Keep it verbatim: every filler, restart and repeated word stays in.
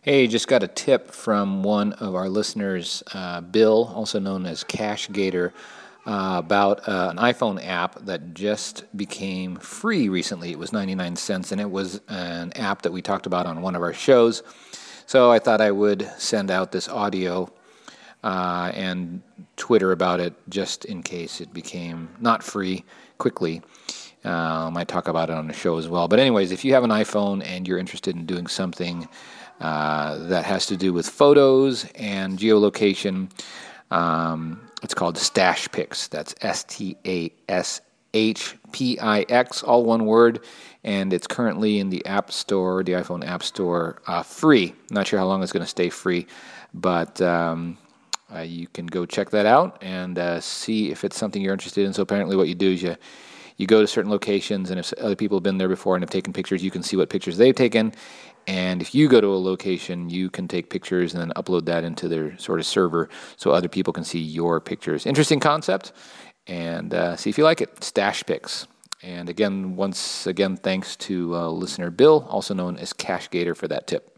Hey, just got a tip from one of our listeners, uh, Bill, also known as CashGator, uh, about uh, an iPhone app that just became free recently. It was ninety-nine cents, and it was an app that we talked about on one of our shows. So I thought I would send out this audio uh, and Twitter about it just in case it became not free quickly. Um, I talk about it on the show as well. But anyways, if you have an iPhone and you're interested in doing something uh, that has to do with photos and geolocation, um, it's called Stash Pix. That's S T A S H P I X, all one word. And it's currently in the App Store, the iPhone App Store, uh, free. Not sure how long it's going to stay free, but um, uh, you can go check that out and uh, see if it's something you're interested in. So apparently what you do is you You go to certain locations, and if other people have been there before and have taken pictures, you can see what pictures they've taken. And if you go to a location, you can take pictures and then upload that into their sort of server so other people can see your pictures. Interesting concept, and uh, see if you like it. Stash Pix. And again, once again, thanks to uh, listener Bill, also known as CashGator, for that tip.